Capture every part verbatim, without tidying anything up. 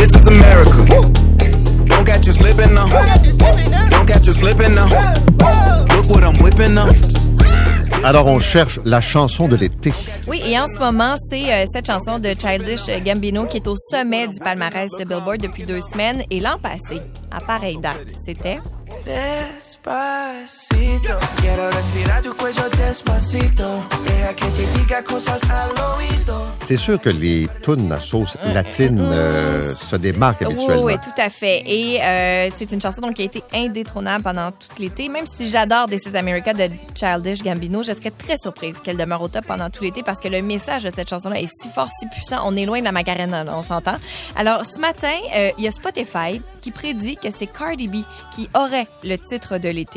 This is America. Don't catch you slipping now. Don't catch you slipping now. Look what I'm whipping now. Alors, on cherche la chanson de l'été. Oui, et en ce moment, c'est euh, cette chanson de Childish Gambino qui est au sommet du palmarès de Billboard depuis deux semaines. Et l'an passé, à pareille date, c'était... Despacito, quiero respirar tu cuello despacito, deja que te diga cosas al oído. C'est sûr que les tunes à sauce latine euh, se démarquent habituellement. Oui, oui, tout à fait. Et euh, c'est une chanson donc, qui a été indétrônable pendant tout l'été. Même si j'adore This is America de Childish Gambino, je serais très surprise qu'elle demeure au top pendant tout l'été parce que le message de cette chanson-là est si fort, si puissant. On est loin de la Macarena, là, on s'entend. Alors, ce matin, il euh, y a Spotify qui prédit que c'est Cardi B qui aurait le titre de l'été.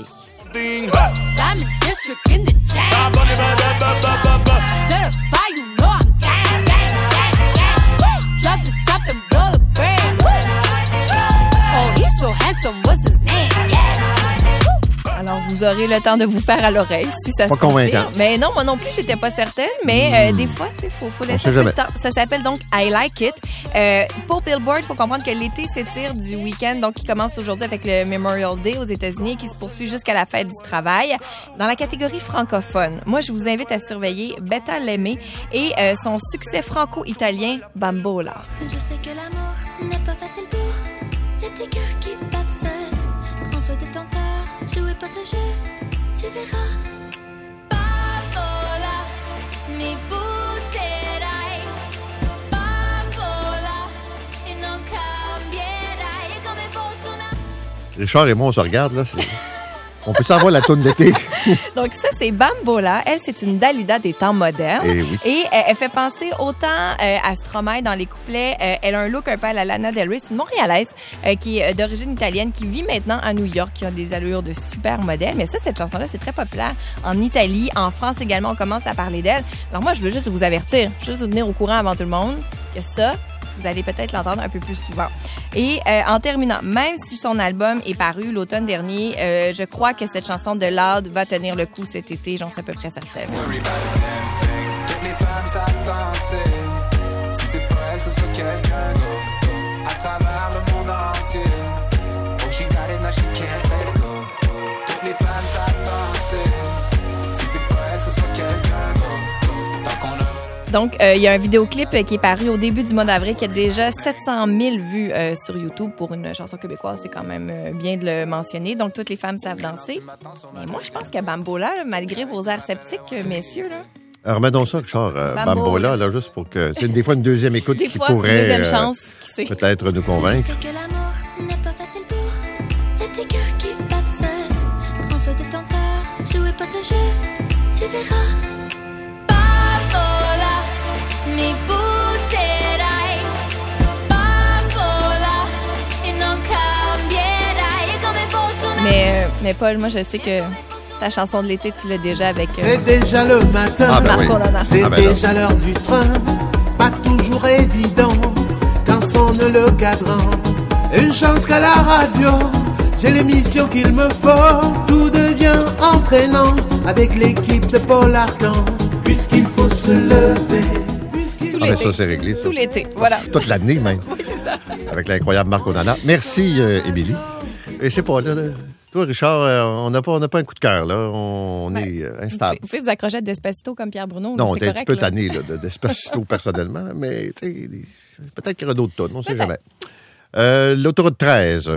Alors, vous aurez le temps de vous faire à l'oreille si ça pas se confirme. Convaincant. Mais non, moi non plus, j'étais pas certaine. Mais mmh. euh, des fois, tu sais, faut, faut laisser un peu de temps. Ça s'appelle donc I Like It. Euh, pour Billboard, il faut comprendre que l'été s'étire du week-end, donc qui commence aujourd'hui avec le Memorial Day aux États-Unis et qui se poursuit jusqu'à la fête du travail. Dans la catégorie francophone, moi, je vous invite à surveiller Betta Lemay et euh, son succès franco-italien Bambola. Je sais que l'amour n'est pas facile pour les petits cœurs qui battent seuls. Prends soin de ton cœur, jouez pas ce jeu, tu verras. Bambola, mi butterai. Bambola, e non cambierai come fosse una... Richard et moi, on se regarde, là. C'est... On peut savoir la toune d'été. Donc ça, c'est Bambola. Elle, c'est une Dalida des temps modernes. Et, oui. Et euh, elle fait penser autant euh, à Stromae dans les couplets. Euh, elle a un look un peu à la Lana Del Rey. C'est une Montréalaise euh, qui est d'origine italienne, qui vit maintenant à New York, qui a des allures de super modèle. Mais ça, cette chanson-là, c'est très populaire en Italie. En France également, on commence à parler d'elle. Alors moi, je veux juste vous avertir, juste vous tenir au courant avant tout le monde que ça... Vous allez peut-être l'entendre un peu plus souvent. Et euh, en terminant, même si son album est paru l'automne dernier, euh, je crois que cette chanson de Loud va tenir le coup cet été, j'en suis à peu près certaine. Toutes les femmes savent danser. Si c'est pas elle, ce sera quelqu'un d'autre. À travers le monde entier. Oh, she got it, now she can't let go. Toutes les femmes savent danser. Si c'est pas elle, ce sera quelqu'un d'autre. Tant qu'on a... Donc, il euh, y a un vidéoclip qui est paru au début du mois d'avril qui a déjà sept cent mille vues euh, sur YouTube pour une chanson québécoise. C'est quand même euh, bien de le mentionner. Donc, toutes les femmes savent danser. Mais moi, je pense que Bambola, là, malgré vos airs sceptiques, euh, messieurs, là... Alors, remets donc ça, Richard, euh, Bambola. Bambola, là, juste pour que... C'est des fois une deuxième écoute des qui fois, pourrait... deuxième euh, chance, qui sait. Peut-être nous convaincre. Je sais que l'amour n'est pas facile pour les petits cœurs qui battent seuls. Prends soin de ton cœur, jouez pas ce jeu, tu verras. Mi butterai, bambola, e non cambierai come fosse una... Mais, euh, mais Paul, moi, je sais que ta chanson de l'été, tu l'as déjà avec... Euh, C'est déjà le matin, ah, ben Marco oui. Nana. c'est Ah, ben déjà l'heure du train, pas toujours évident, quand sonne le cadran. Une chance qu'à la radio, j'ai l'émission qu'il me faut, tout devient entraînant, avec l'équipe de Paul Arcan, puisqu'il faut se lever. Tout Ah, mais l'été. ça, c'est réglé, ça. Tout l'été, voilà. Toute l'année, même. Oui, c'est ça. Avec l'incroyable Marc Onana. Merci, euh, Émilie. Et c'est pas là, là. Toi, Richard, euh, on n'a pas, on n'a pas un coup de cœur, là. On, on Ouais. est euh, Vous instable. pouvez, vous pouvez vous accrocher à Despacito comme Pierre Bruno. Non, on c'est est un correct, petit peu là. tanné, là, de Despacito, personnellement. Mais, tu sais, des- peut-être qu'il y aura d'autres tonnes, on ne sait Peut-être. jamais. Euh, L'autoroute treize.